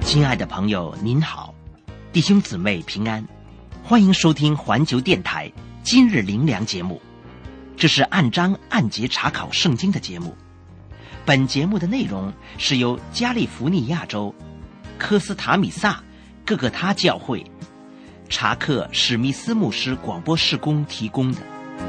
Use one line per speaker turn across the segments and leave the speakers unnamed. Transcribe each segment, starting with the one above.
亲爱的朋友您好，弟兄姊妹平安，欢迎收听环球电台今日灵粮节目。这是按章按节查考圣经的节目。本节目的内容是由加利福尼亚州科斯塔米萨各个他教会查克史密斯牧师广播事工提供的。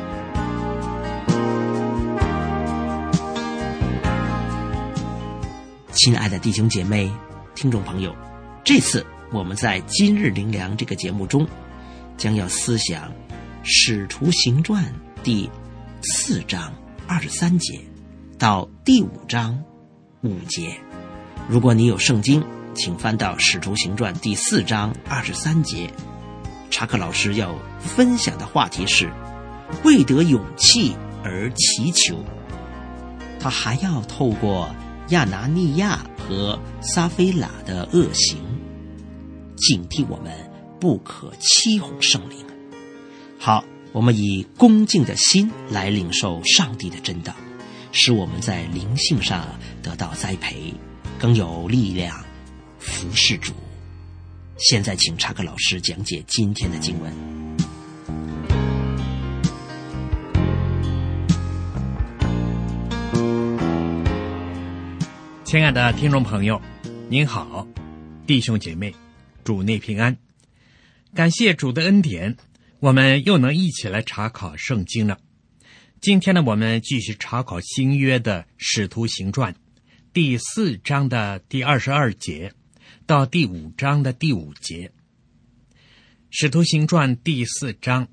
亲爱的弟兄姐妹、听众朋友，这次我们在今日灵粮这个节目中将要思想使徒行传第4章23节到第5章5节。如果你有圣经，请翻到使徒行传第4章23节。查克老师要分享的话题是为得勇气而祈求。他还要透过亚拿尼亚和撒非喇的恶行，警惕我们不可欺哄圣灵。好，我们以恭敬的心来领受上帝的真道，使我们在灵性上得到栽培，更有力量服侍主。现在请查克老师讲解今天的经文。
亲爱的听众朋友，您好，弟兄姐妹，主内平安。感谢主的恩典，我们又能一起来查考圣经了。今天呢，我们继续查考新约的使徒行传第4章的第22节到第5章的第5节。使徒行传第4章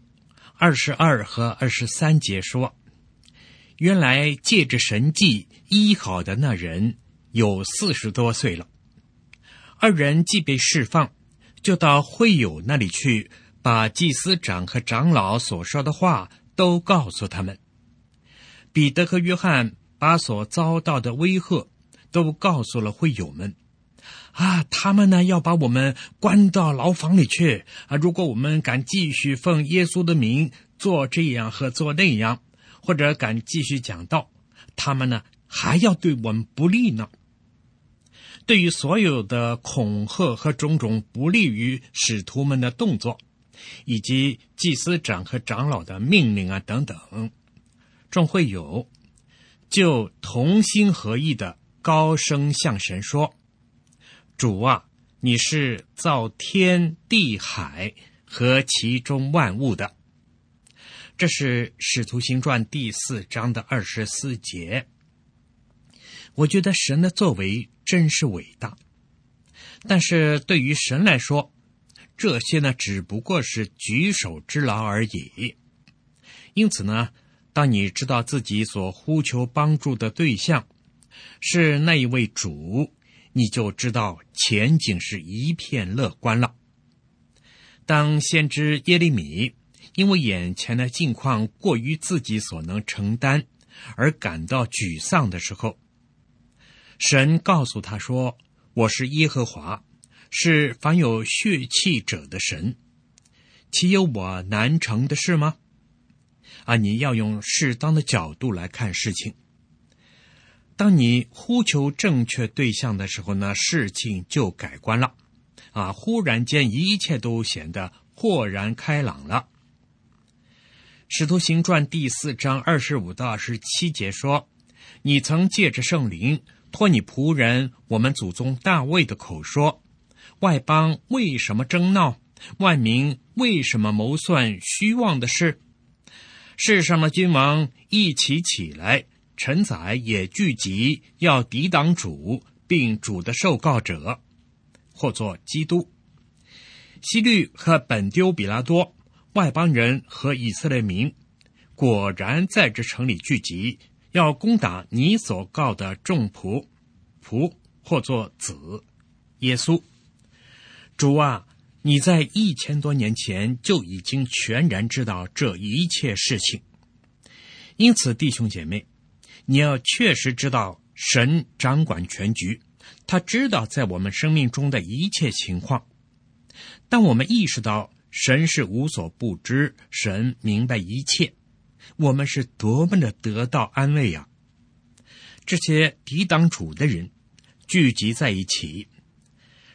22和23节说，原来借着神迹医好的那人有40多岁了，二人既被释放，就到会友那里去，把祭司长和长老所说的话都告诉他们。彼得和约翰把所遭到的威吓都告诉了会友们。他们呢要把我们关到牢房里去如果我们敢继续奉耶稣的名做这样和做那样，或者敢继续讲道，他们呢还要对我们不利呢。对于所有的恐吓和种种不利于使徒们的动作，以及祭司长和长老的命令等等，众会友就同心合意的高声向神说，主啊，你是造天地海和其中万物的。这是使徒行传第4章的24节。我觉得神的作为真是伟大，但是对于神来说，这些呢只不过是举手之劳而已。因此呢，当你知道自己所呼求帮助的对象是那一位主，你就知道前景是一片乐观了。当先知耶利米因为眼前的境况过于自己所能承担而感到沮丧的时候，神告诉他说，我是耶和华，是凡有血气者的神，岂有我难成的事吗？你要用适当的角度来看事情。当你呼求正确对象的时候呢，事情就改观了忽然间一切都显得豁然开朗了。使徒行传第4章25到27节说，你曾借着圣灵托你仆人我们祖宗大卫的口说，外邦为什么争闹，万民为什么谋算虚妄的事？世上的君王一起起来，臣宰也聚集，要抵挡主，并主的受告者，或作基督。希律和本丢比拉多，外邦人和以色列民，果然在这城里聚集，要攻打你所告的众仆或作子耶稣。主啊，你在1000多年前就已经全然知道这一切事情。因此弟兄姐妹，你要确实知道神掌管全局，他知道在我们生命中的一切情况。当我们意识到神是无所不知，神明白一切，我们是多么的得到安慰啊！这些抵挡主的人聚集在一起，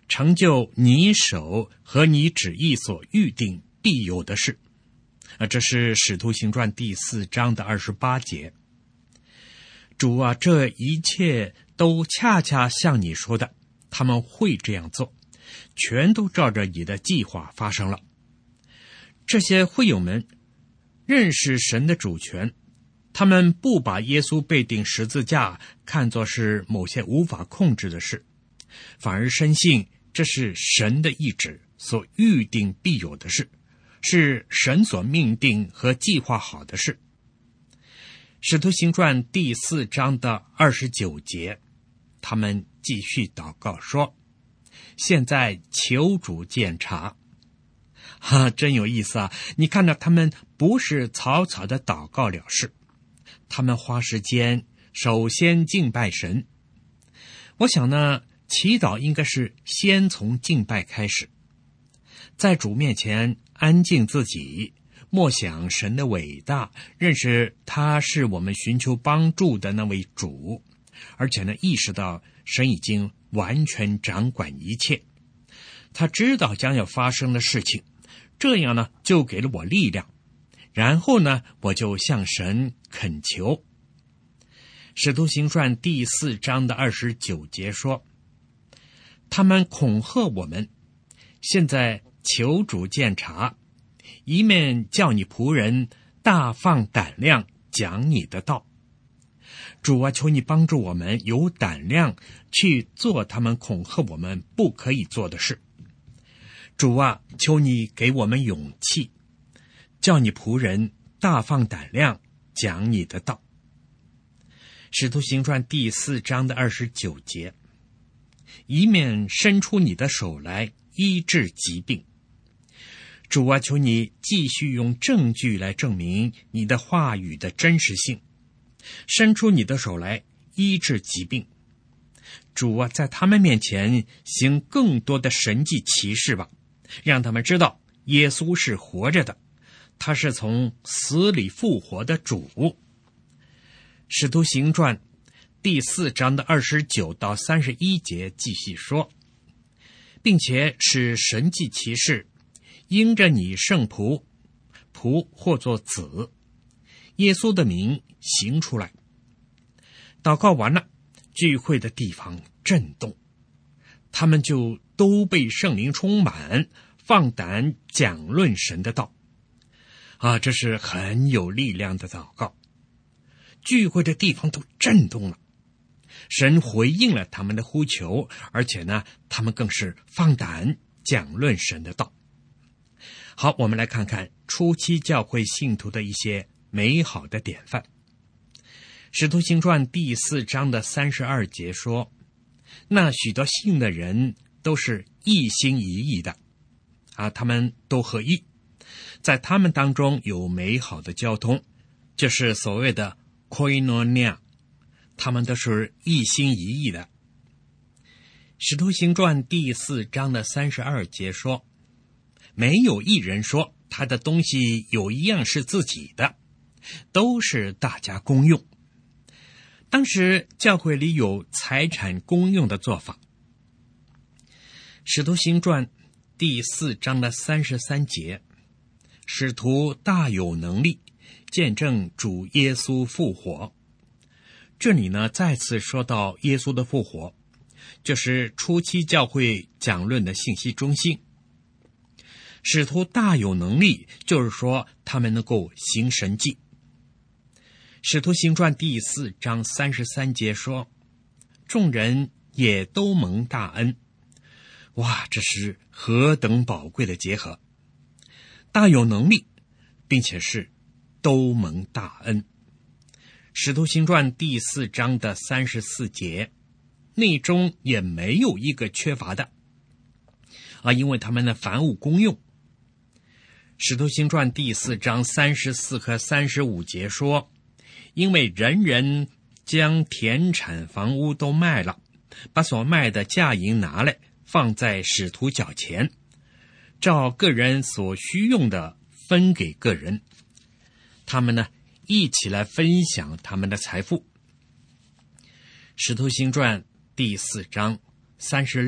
成就你手和你旨意所预定必有的事。这是使徒行传第4章的28节。主啊，这一切都恰恰像你说的，他们会这样做，全都照着你的计划发生了。这些会友们认识神的主权，他们不把耶稣被钉十字架看作是某些无法控制的事，反而深信这是神的意志所预定必有的事，是神所命定和计划好的事。使徒行传第4章的29节，他们继续祷告说：现在求主鉴察。真有意思啊！你看到他们不是草草的祷告了事，他们花时间首先敬拜神。我想呢，祈祷应该是先从敬拜开始，在主面前安静自己，默想神的伟大，认识他是我们寻求帮助的那位主，而且呢，意识到神已经完全掌管一切，他知道将要发生的事情，这样呢，就给了我力量。然后呢，我就向神恳求。使徒行传第4章的29节说：他们恐吓我们，现在求主鉴察，一面叫你仆人大放胆量讲你的道。主啊，求你帮助我们有胆量去做他们恐吓我们不可以做的事。主啊，求你给我们勇气，叫你仆人大放胆量讲你的道。使徒行传第4章的29节，一面伸出你的手来医治疾病。主啊，求你继续用证据来证明你的话语的真实性，伸出你的手来医治疾病。主啊，在他们面前行更多的神迹奇事吧，让他们知道耶稣是活着的，他是从死里复活的主。使徒行传第4章的29到31节继续说，并且使神迹奇事因着你圣仆或作子耶稣的名行出来。祷告完了，聚会的地方震动，他们就都被圣灵充满，放胆讲论神的道。这是很有力量的祷告，聚会的地方都震动了，神回应了他们的呼求，而且呢，他们更是放胆讲论神的道。好，我们来看看初期教会信徒的一些美好的典范。使徒行传第4章的32节说，那许多信的人都是一心一意的，他们都合一，在他们当中有美好的交通，就是所谓的 koinonia， 他们都是一心一意的。使徒行传第4章的32节说，没有一人说他的东西有一样是自己的，都是大家公用。当时教会里有财产公用的做法。使徒行传第4章的33节，使徒大有能力见证主耶稣复活。这里呢，再次说到耶稣的复活，就是初期教会讲论的信息中心。使徒大有能力，就是说他们能够行神迹。使徒行传第4章33节说，众人也都蒙大恩。哇，这是何等宝贵的结合！大有能力，并且是都蒙大恩。使徒行传第4章的34节，内中也没有一个缺乏的，因为他们的凡物公用。使徒行传第4章34和35节说，因为人人将田产房屋都卖了，把所卖的价银拿来放在使徒脚前，照个人所需用的分给个人。他们呢，一起来分享他们的财富。使徒行传第4章36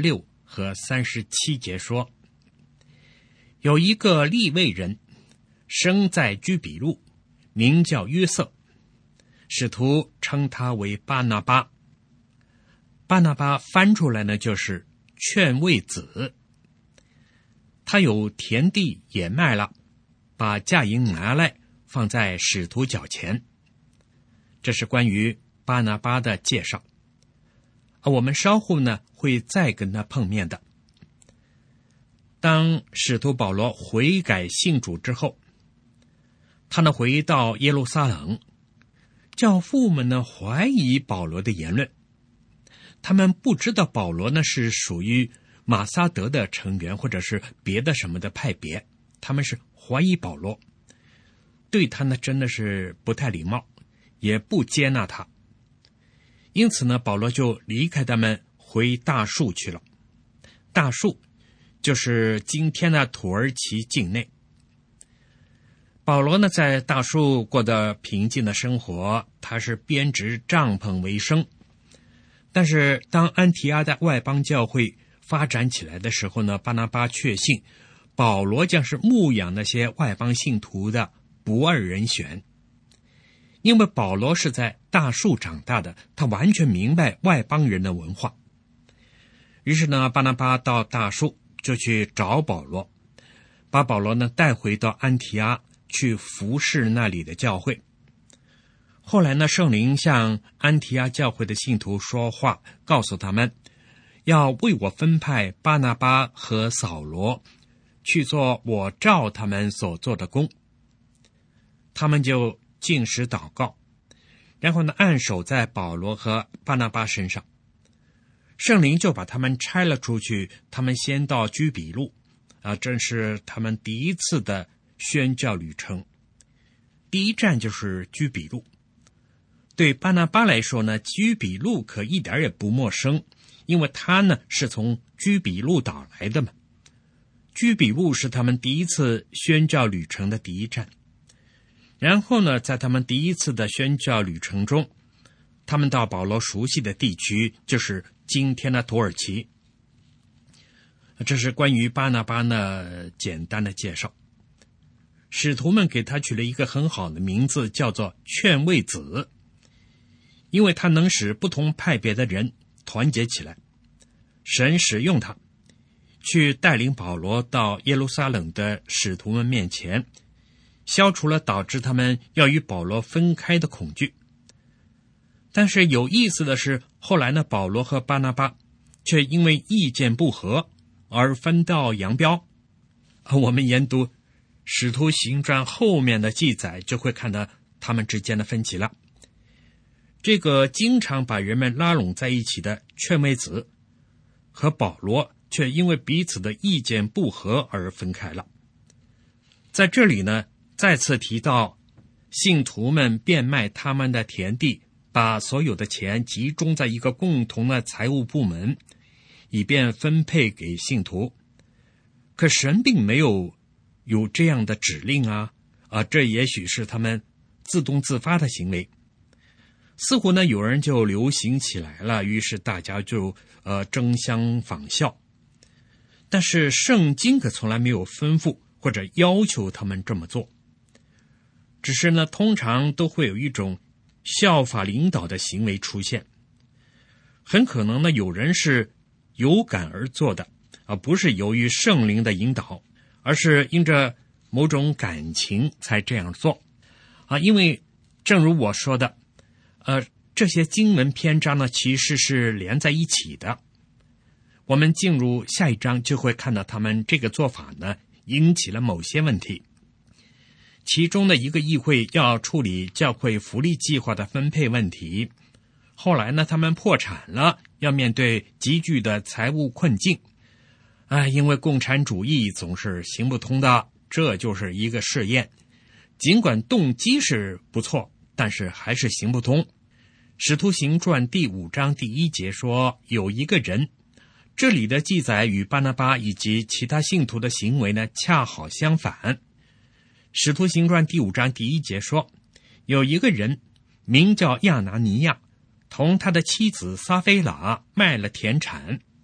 和37节说，有一个利未人生在居比路，名叫约瑟，使徒称他为巴拿巴。巴拿巴翻出来呢，就是劝慰子。他有田地也卖了，把价银拿来放在使徒脚前。这是关于巴拿巴的介绍。我们稍后呢会再跟他碰面的。当使徒保罗悔改信主之后，他呢回到耶路撒冷，教父们呢怀疑保罗的言论。他们不知道保罗呢是属于马撒德的成员，或者是别的什么的派别，他们是怀疑保罗，对他呢真的是不太礼貌，也不接纳他。因此呢，保罗就离开他们回大树去了。大树就是今天的土耳其境内。保罗呢在大树过得平静的生活，他是编织帐篷为生。但是当安提阿的外邦教会发展起来的时候呢，巴拿巴确信保罗将是牧养那些外邦信徒的不二人选。因为保罗是在大树长大的，他完全明白外邦人的文化。于是呢，巴拿巴到大树就去找保罗，把保罗呢带回到安提阿去服侍那里的教会。后来呢，圣灵向安提阿教会的信徒说话，告诉他们要为我分派巴拿巴和扫罗去做我照他们所做的工。他们就禁食祷告，然后呢按手在保罗和巴拿巴身上。圣灵就把他们差了出去，他们先到居比路，这是他们第一次的宣教旅程。第一站就是居比路。对巴拿巴来说呢，居比路可一点也不陌生，因为他呢是从居比路岛来的嘛。居比路是他们第一次宣教旅程的第一站。然后呢，在他们第一次的宣教旅程中，他们到保罗熟悉的地区，就是今天的土耳其。这是关于巴拿巴呢简单的介绍。使徒们给他取了一个很好的名字，叫做劝慰子，因为他能使不同派别的人团结起来。神使用他去带领保罗到耶路撒冷的使徒们面前，消除了导致他们要与保罗分开的恐惧。但是有意思的是，后来呢，保罗和巴拿巴却因为意见不合而分道扬镳。我们研读使徒行传后面的记载，就会看到他们之间的分歧了。这个经常把人们拉拢在一起的劝慰子和保罗，却因为彼此的意见不合而分开了。在这里呢，再次提到信徒们变卖他们的田地，把所有的钱集中在一个共同的财务部门，以便分配给信徒。可神并没有这样的指令这也许是他们自动自发的行为。似乎呢，有人就流行起来了，于是大家就争相仿效。但是圣经可从来没有吩咐或者要求他们这么做，只是呢，通常都会有一种效法领导的行为出现。很可能呢，有人是有感而做的，而不是由于圣灵的引导，而是因着某种感情才这样做因为正如我说的，这些经文篇章呢，其实是连在一起的。我们进入下一章就会看到他们这个做法呢，引起了某些问题。其中的一个议会要处理教会福利计划的分配问题，后来呢，他们破产了，要面对急剧的财务困境。因为共产主义总是行不通的，这就是一个试验。尽管动机是不错，但是还是行不通。使徒行传第5章第1节说，有一个人，这里的记载与巴拿巴以及其他信徒的行为呢恰好相反。使徒行传第5章第1节说，有一个人名叫亚拿尼亚，同他的妻子撒菲拉卖了田产。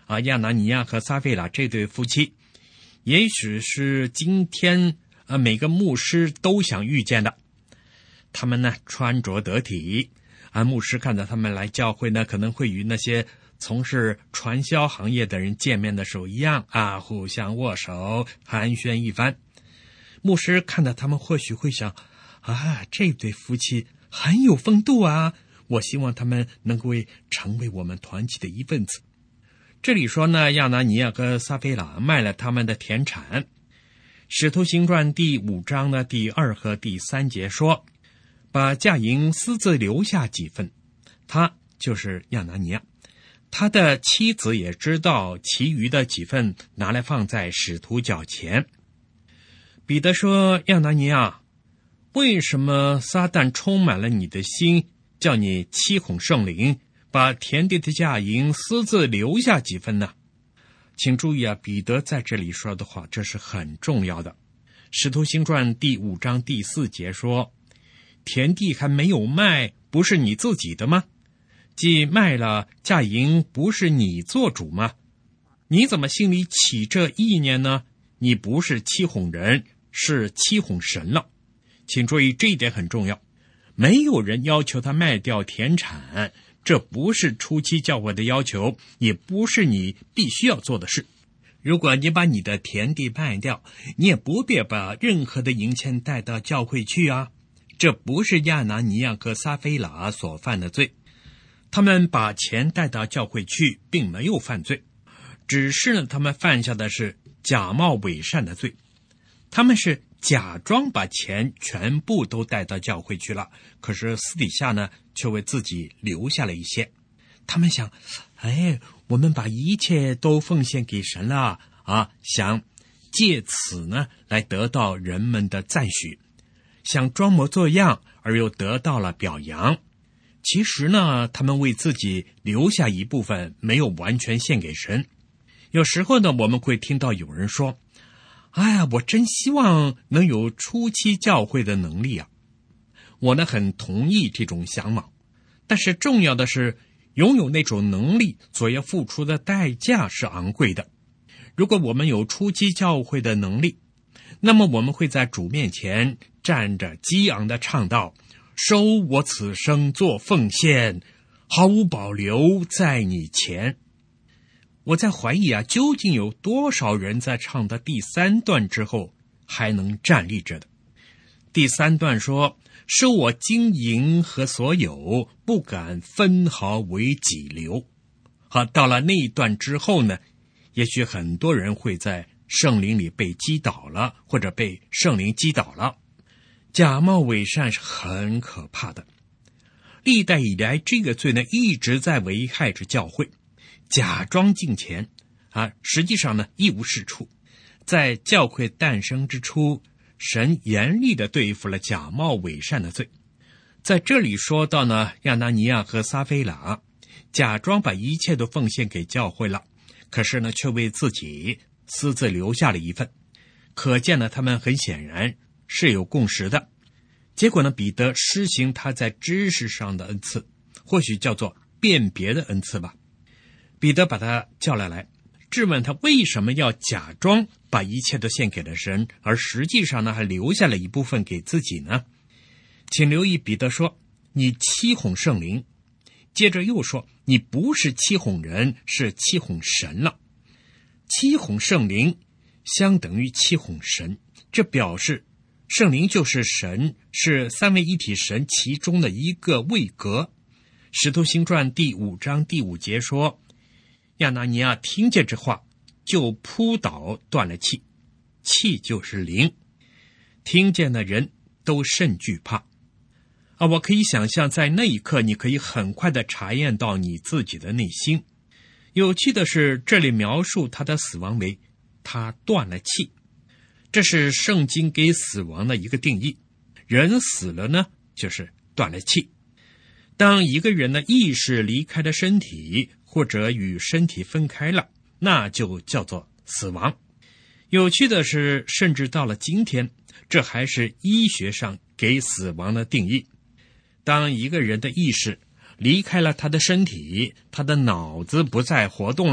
亚拿尼亚和撒非拉这对夫妻，也许是今天每个牧师都想遇见的。他们呢穿着得体，牧师看到他们来教会呢，可能会与那些从事传销行业的人见面的时候一样互相握手寒暄一番。牧师看到他们或许会想，这对夫妻很有风度我希望他们能够成为我们团体的一份子。这里说呢，亚拿尼亚和撒非拉卖了他们的田产。使徒行传第5章的第2和第3节说，把价银私自留下几份，他就是亚拿尼亚，他的妻子也知道，其余的几份拿来放在使徒脚前。彼得说，亚拿尼亚，为什么撒旦充满了你的心，叫你欺哄圣灵，把田地的价银私自留下几分呢？请注意彼得在这里说的话，这是很重要的。使徒行传第5章第4节说，田地还没有卖，不是你自己的吗？既卖了，价银不是你做主吗？你怎么心里起这意念呢？你不是欺哄人，是欺哄神了。请注意，这一点很重要。没有人要求他卖掉田产，这不是初期教会的要求，也不是你必须要做的事。如果你把你的田地卖掉，你也不必把任何的银钱带到教会去这不是亚拿尼亚和撒非拉所犯的罪。他们把钱带到教会去，并没有犯罪，只是呢，他们犯下的是假冒伪善的罪。他们是假装把钱全部都带到教会去了，可是私底下呢，却为自己留下了一些。他们想，我们把一切都奉献给神了想借此呢来得到人们的赞许，想装模作样而又得到了表扬。其实呢，他们为自己留下一部分，没有完全献给神。有时候呢，我们会听到有人说，我真希望能有初期教会的能力我呢很同意这种向往，但是重要的是拥有那种能力所要付出的代价是昂贵的。如果我们有初期教会的能力，那么我们会在主面前站着激昂地唱道，收我此生做奉献，毫无保留在你前。我在怀疑究竟有多少人在唱的第3段之后还能站立着的。第3段说，收我金银和所有，不敢分毫为己留。到了那一段之后呢，也许很多人会在圣灵里被击倒了，或者被圣灵击倒了。假冒伪善是很可怕的。历代以来，这个罪呢一直在危害着教会。假装敬虔实际上呢一无是处。在教会诞生之初，神严厉地对付了假冒伪善的罪。在这里说到呢，亚拿尼亚和撒非拉假装把一切都奉献给教会了，可是呢却为自己私自留下了一份。可见呢，他们很显然是有共识的。结果呢，彼得施行他在知识上的恩赐，或许叫做辨别的恩赐吧。彼得把他叫来，质问他为什么要假装把一切都献给了神，而实际上呢还留下了一部分给自己呢？请留意，彼得说，你欺哄圣灵。接着又说，你不是欺哄人，是欺哄神了。欺哄圣灵相等于欺哄神，这表示圣灵就是神，是三位一体神其中的一个位格。使徒行传第5章第5节说，亚拿尼亚听见这话，就扑倒断了气。气就是灵，听见的人都甚惧怕。我可以想象，在那一刻，你可以很快地查验到你自己的内心。有趣的是，这里描述他的死亡为他断了气，这是圣经给死亡的一个定义。人死了呢，就是断了气。当一个人的意识离开了身体，或者与身体分开了，那就叫做死亡。有趣的是，甚至到了今天，这还是医学上给死亡的定义。当一个人的意识离开了他的身体，他的脑子不再活动了，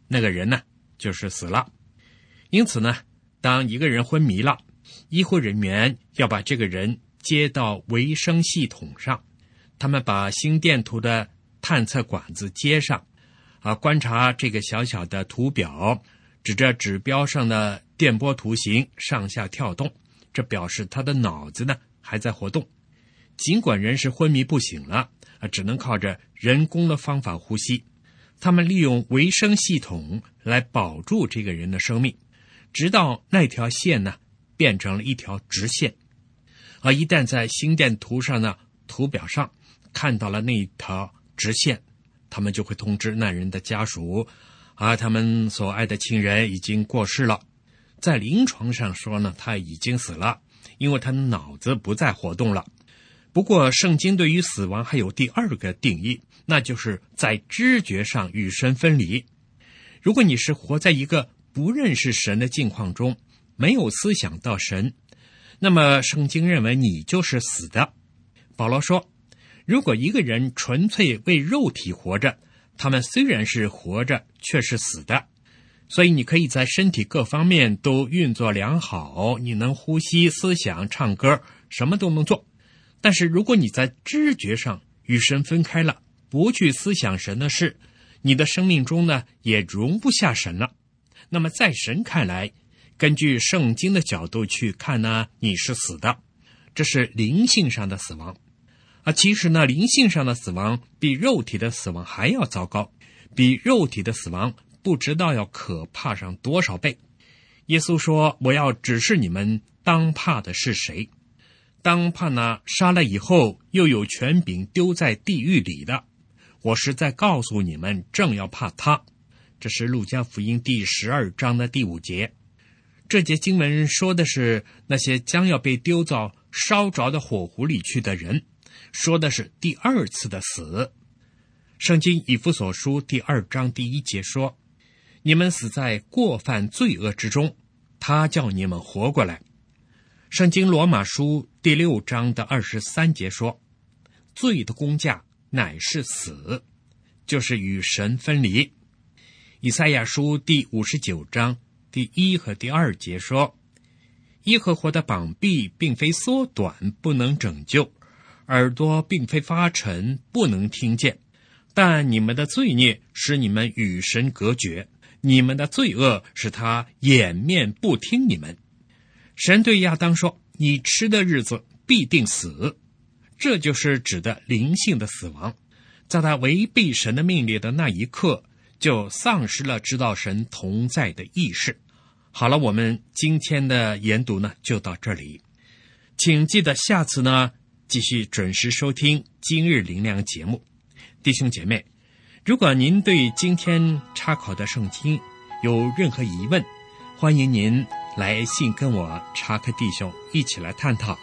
那个人呢就是死了。因此呢，当一个人昏迷了，医护人员要把这个人接到维生系统上，他们把心电图的探测管子接上，观察这个小小的图表，指着指标上的电波图形上下跳动，这表示他的脑子呢还在活动。尽管人是昏迷不醒了，只能靠着人工的方法呼吸。他们利用维生系统来保住这个人的生命，直到那条线呢变成了一条直线。而一旦在心电图上的图表上看到了那一条直线，他们就会通知那人的家属，他们所爱的亲人已经过世了。在临床上说呢，他已经死了，因为他的脑子不再活动了。不过圣经对于死亡还有第二个定义，那就是在知觉上与神分离。如果你是活在一个不认识神的境况中，没有思想到神，那么圣经认为你就是死的。保罗说，如果一个人纯粹为肉体活着，他们虽然是活着，却是死的。所以你可以在身体各方面都运作良好，你能呼吸、思想、唱歌，什么都能做。但是如果你在知觉上与神分开了，不去思想神的事，你的生命中呢也容不下神了。那么在神看来，根据圣经的角度去看呢，你是死的，这是灵性上的死亡。其实呢，灵性上的死亡比肉体的死亡还要糟糕，比肉体的死亡不知道要可怕上多少倍。耶稣说，我要指示你们当怕的是谁。当怕那杀了以后又有权柄丢在地狱里的，我是在告诉你们，正要怕他。这是路加福音第12章的第5节。这节经文说的是那些将要被丢到烧着的火湖里去的人，说的是第二次的死。圣经以弗所书第2章第1节说，你们死在过犯罪恶之中，他叫你们活过来。圣经罗马书第6章的23节说，罪的工价乃是死，就是与神分离。以赛亚书第59章第1和第2节说，耶和华的膀臂并非缩短，不能拯救，耳朵并非发沉，不能听见，但你们的罪孽使你们与神隔绝，你们的罪恶使他掩面不听你们。神对亚当说，你吃的日子必定死。这就是指的灵性的死亡，在他违背神的命令的那一刻，就丧失了知道神同在的意识。好了，我们今天的研读呢就到这里，请记得下次呢继续准时收听今日灵粮节目。弟兄姐妹，如果您对今天查考的圣经有任何疑问，欢迎您来信跟我查克弟兄一起来探讨。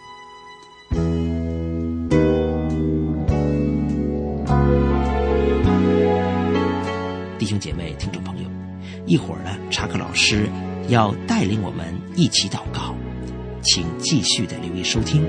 弟兄姐妹、听众朋友，一会儿呢，查克老师要带领我们一起祷告，请继续的留意收听。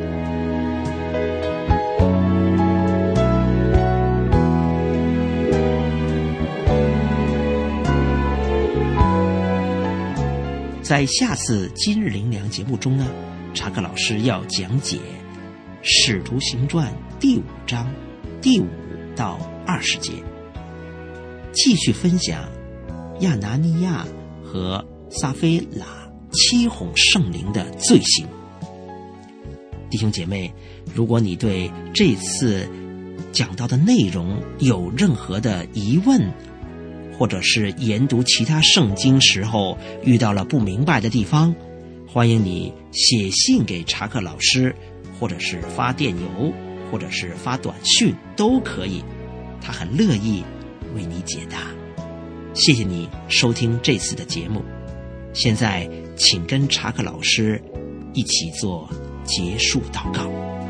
在下次今日灵粮节目中呢，查克老师要讲解《使徒行传》第5章第5到20节，继续分享亚拿尼亚和撒非拉欺哄圣灵的罪行。弟兄姐妹，如果你对这次讲到的内容有任何的疑问，或者是研读其他圣经时候遇到了不明白的地方，欢迎你写信给查克老师，或者是发电邮，或者是发短讯都可以，他很乐意为你解答。谢谢你收听这次的节目，现在请跟查克老师一起做结束祷告。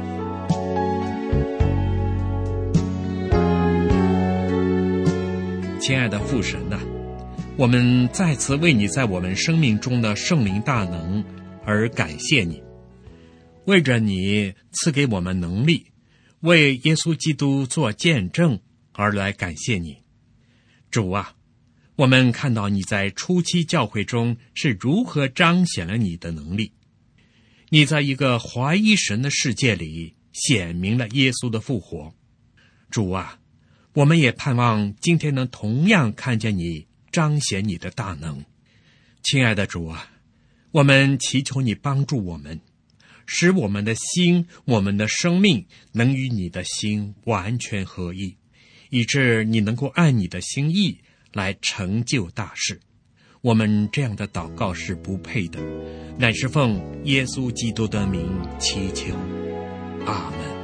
亲爱的父神啊，我们再次为你在我们生命中的圣灵大能而感谢你，为着你赐给我们能力，为耶稣基督做见证而来感谢你。主啊， 我们看到你在初期教会中是如何彰显了你的能力。你在一个怀疑神的世界里显明了耶稣的复活。主啊，我们也盼望今天能同样看见你彰显你的大能。亲爱的主啊，我们祈求你帮助我们，使我们的心，我们的生命能与你的心完全合一，以致你能够按你的心意来成就大事。我们这样的祷告是不配的，乃是奉耶稣基督的名祈求，阿们。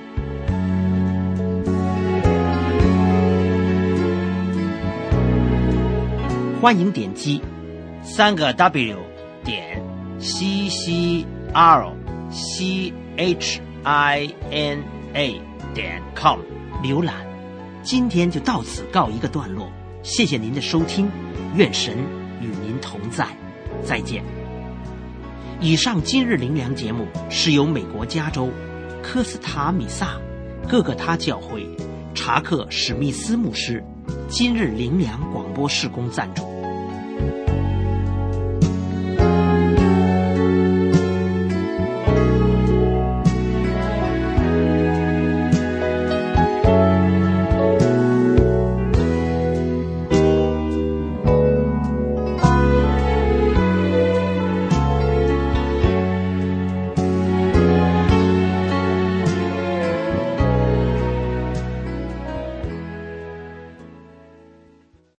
欢迎点击3W 点 CCRCHINA.com 浏览。今天就到此告一个段落，谢谢您的收听，愿神与您同在，再见。以上今日灵粮节目是由美国加州科斯塔米萨各个他教会查克史密斯牧师今日灵粮广播事工赞助。